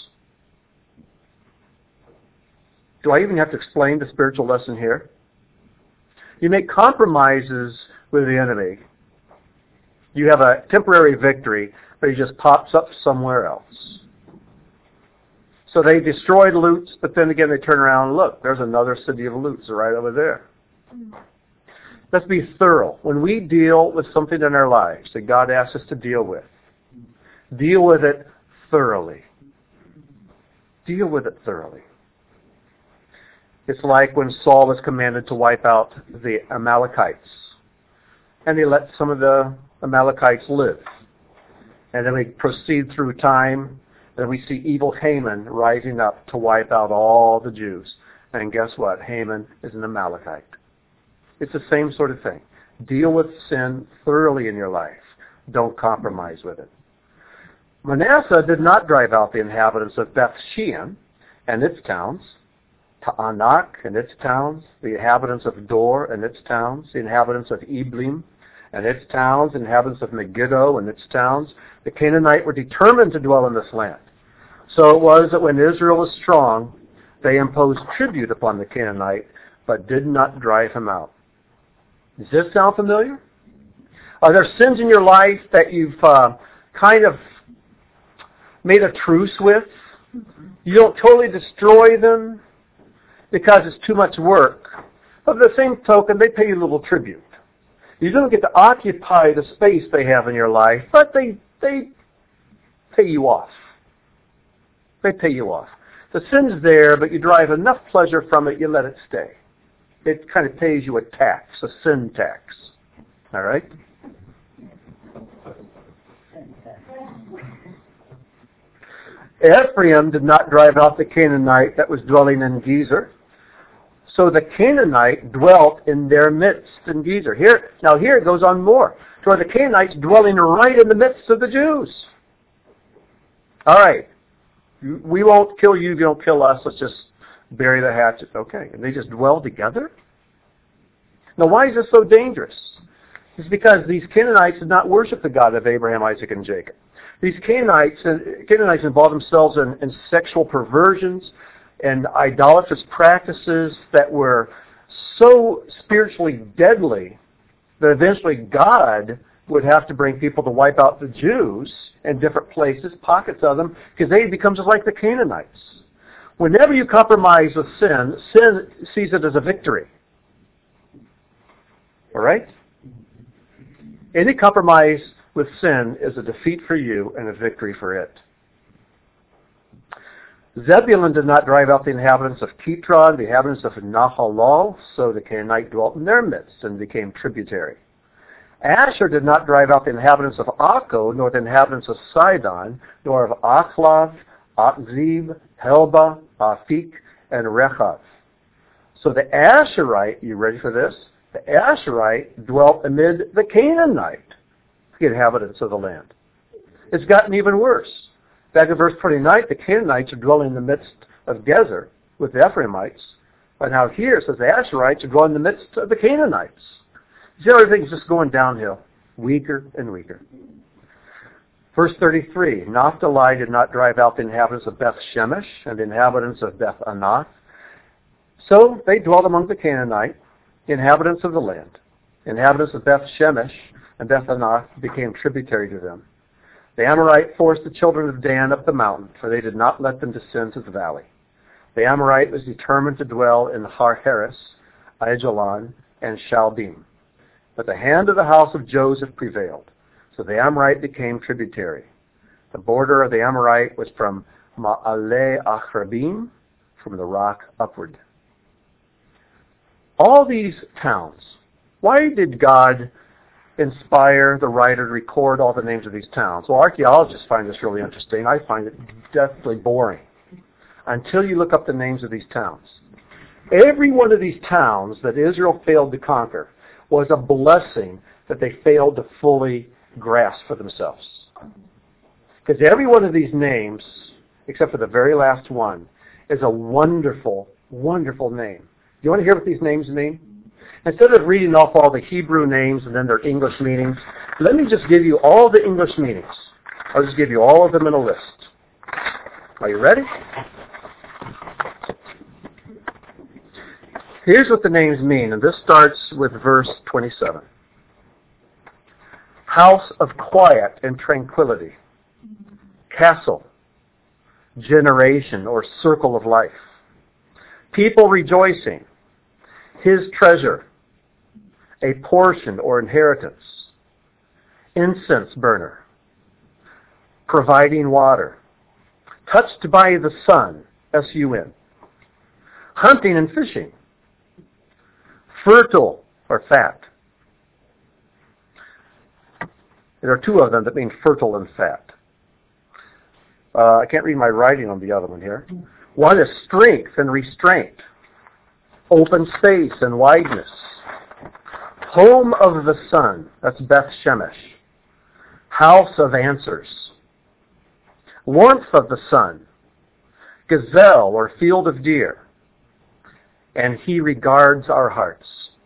Do I even have to explain the spiritual lesson here? You make compromises with the enemy. You have a temporary victory, but he just pops up somewhere else. So they destroyed Luz, but then again they turn around and look, there's another city of Luz right over there. Let's be thorough. When we deal with something in our lives that God asks us to deal with it thoroughly. Deal with it thoroughly. It's like when Saul was commanded to wipe out the Amalekites. And he let some of the Amalekites live. And then we proceed through time, and we see evil Haman rising up to wipe out all the Jews. And guess what? Haman is an Amalekite. It's the same sort of thing. Deal with sin thoroughly in your life. Don't compromise with it. Manasseh did not drive out the inhabitants of Beth Shean and its towns, Ta'anak and its towns, the inhabitants of Dor and its towns, the inhabitants of Eblim and its towns, the inhabitants of Megiddo and its towns. The Canaanites were determined to dwell in this land. So it was that when Israel was strong, they imposed tribute upon the Canaanite, but did not drive him out. Does this sound familiar? Are there sins in your life that you've kind of made a truce with? You don't totally destroy them because it's too much work. But at the same token, they pay you a little tribute. You don't get to occupy the space they have in your life, but they pay you off. They pay you off. The sin's there, but you derive enough pleasure from it, you let it stay. It kind of pays you a tax, a sin tax. All right? Ephraim did not drive out the Canaanite that was dwelling in Gezer. So the Canaanite dwelt in their midst in Gezer. Here it goes on more. To where the Canaanites dwelling right in the midst of the Jews. All right. We won't kill you if you don't kill us. Let's just bury the hatchet. Okay. And they just dwell together? Now why is this so dangerous? It's because these Canaanites did not worship the God of Abraham, Isaac, and Jacob. These Canaanites involved themselves in sexual perversions and idolatrous practices that were so spiritually deadly that eventually God would have to bring people to wipe out the Jews in different places, pockets of them, because they become just like the Canaanites. Whenever you compromise with sin, sin sees it as a victory. All right? Any compromise with sin is a defeat for you and a victory for it. Zebulun did not drive out the inhabitants of Kitron, the inhabitants of Nahalal, so the Canaanite dwelt in their midst and became tributary. Asher did not drive out the inhabitants of Akko, nor the inhabitants of Sidon, nor of Achlav, Akzib, Helba, Afik, and Rechav. So the Asherite, you ready for this? The Asherite dwelt amid the Canaanite, the inhabitants of the land. It's gotten even worse. Back in verse 29, the Canaanites are dwelling in the midst of Gezer with the Ephraimites. But now here it says the Asherites are dwelling in the midst of the Canaanites. See how everything's just going downhill, weaker and weaker. Verse 33, Naphtali did not drive out the inhabitants of Beth Shemesh and the inhabitants of Beth Anath. So they dwelt among the Canaanite, the inhabitants of the land. The inhabitants of Beth Shemesh and Beth Anath became tributary to them. The Amorite forced the children of Dan up the mountain, for they did not let them descend to the valley. The Amorite was determined to dwell in Har-Heres, Aijalon, and Shalbim. But the hand of the house of Joseph prevailed, so the Amorite became tributary. The border of the Amorite was from Ma'ale Achrabim, from the rock upward. All these towns, why did God inspire the writer to record all the names of these towns? Well, archaeologists find this really interesting. I find it definitely boring until you look up the names of these towns. Every one of these towns that Israel failed to conquer was a blessing that they failed to fully grasp for themselves. Because every one of these names, except for the very last one, is a wonderful, wonderful name. Do you want to hear what these names mean? Instead of reading off all the Hebrew names and then their English meanings, let me just give you all the English meanings. I'll just give you all of them in a list. Are you ready? Here's what the names mean, and this starts with verse 27. House of quiet and tranquility. Castle. Generation or circle of life. People rejoicing. His treasure. A portion or inheritance. Incense burner. Providing water. Touched by the sun. S-U-N. Hunting and fishing. Fertile or fat. There are two of them that mean fertile and fat. I can't read my writing on the other one here. One is strength and restraint. Open space and wideness. Home of the sun. That's Beth Shemesh. House of answers. Warmth of the sun. Gazelle or field of deer. And he regards our hearts.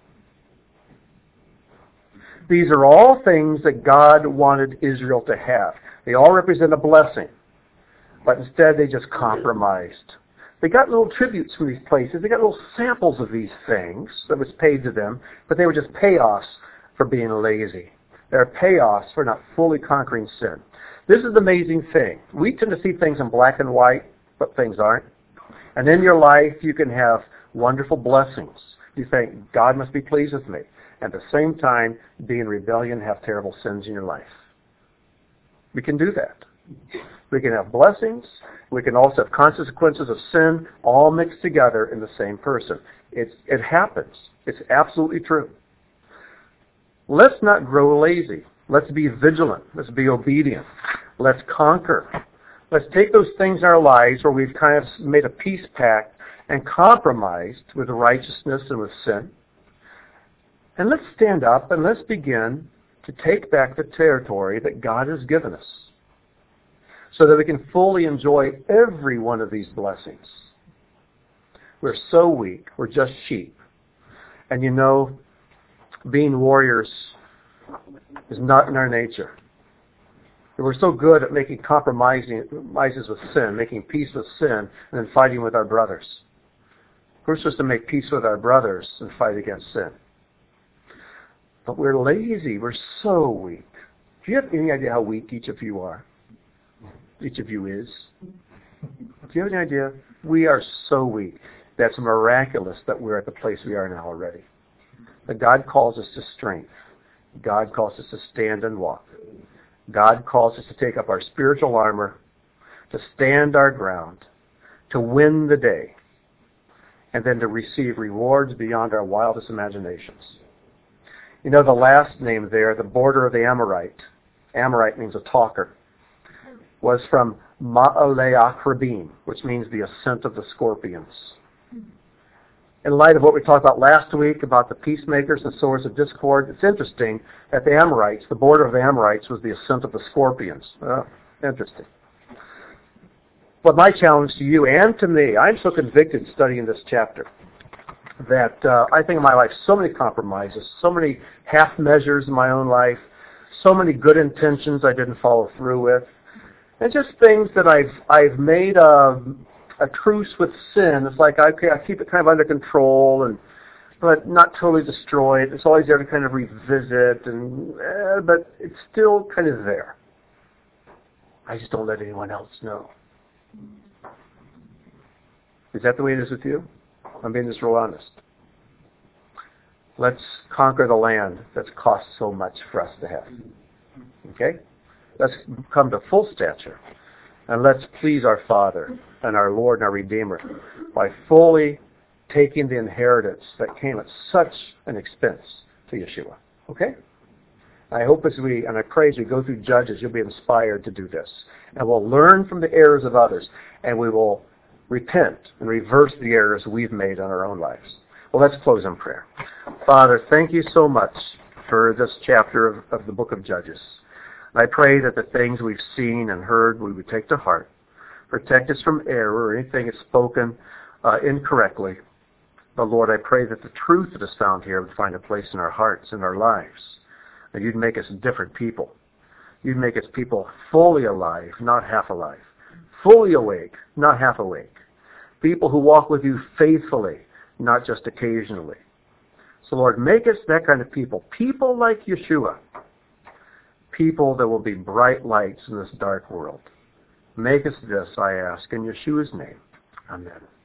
These are all things that God wanted Israel to have. They all represent a blessing. But instead they just compromised. They got little tributes from these places. They got little samples of these things that was paid to them, but they were just payoffs for being lazy. They're payoffs for not fully conquering sin. This is the amazing thing. We tend to see things in black and white, but things aren't. And in your life you can have wonderful blessings. You think, God must be pleased with me. At the same time, be in rebellion, have terrible sins in your life. We can do that. We can have blessings. We can also have consequences of sin all mixed together in the same person. It happens. It's absolutely true. Let's not grow lazy. Let's be vigilant. Let's be obedient. Let's conquer. Let's take those things in our lives where we've kind of made a peace pact and compromised with righteousness and with sin. And let's stand up and let's begin to take back the territory that God has given us so that we can fully enjoy every one of these blessings. We're so weak. We're just sheep. And you know, being warriors is not in our nature. We're so good at making compromises with sin, making peace with sin, and then fighting with our brothers. We're supposed to make peace with our brothers and fight against sin. But we're lazy. We're so weak. Do you have any idea how weak each of you are? Each of you is? Do you have any idea? We are so weak. That's miraculous that we're at the place we are now already. But God calls us to strength. God calls us to stand and walk. God calls us to take up our spiritual armor, to stand our ground, to win the day, and then to receive rewards beyond our wildest imaginations. You know, the last name there, the border of the Amorite. Amorite means a talker. Was from Ma'aleh Akrabim, which means the ascent of the scorpions. In light of what we talked about last week about the peacemakers and swords of discord, it's interesting that the Amorites, the border of the Amorites, was the ascent of the scorpions. Interesting. But my challenge to you and to me, I'm so convicted studying this chapter that I think in my life so many compromises, so many half measures in my own life, so many good intentions I didn't follow through with, and just things that I've made a truce with sin. It's like I keep it kind of under control, but not totally destroy it. It's always there to kind of revisit, but it's still kind of there. I just don't let anyone else know. Is that the way it is with you? I'm being just real honest. Let's conquer the land that's cost so much for us to have. Okay? Let's come to full stature. And let's please our Father and our Lord and our Redeemer by fully taking the inheritance that came at such an expense to Yeshua. Okay? I hope and I pray as we go through Judges, you'll be inspired to do this. And we'll learn from the errors of others, and we will repent and reverse the errors we've made on our own lives. Well, let's close in prayer. Father, thank you so much for this chapter of the book of Judges. I pray that the things we've seen and heard we would take to heart. Protect us from error or anything that's spoken incorrectly. But Lord, I pray that the truth that is found here would find a place in our hearts and our lives. That you'd make us different people. You'd make us people fully alive, not half alive. Fully awake, not half awake. People who walk with you faithfully, not just occasionally. So Lord, make us that kind of people. People like Yeshua. People that will be bright lights in this dark world. Make us this, I ask, in Yeshua's name. Amen.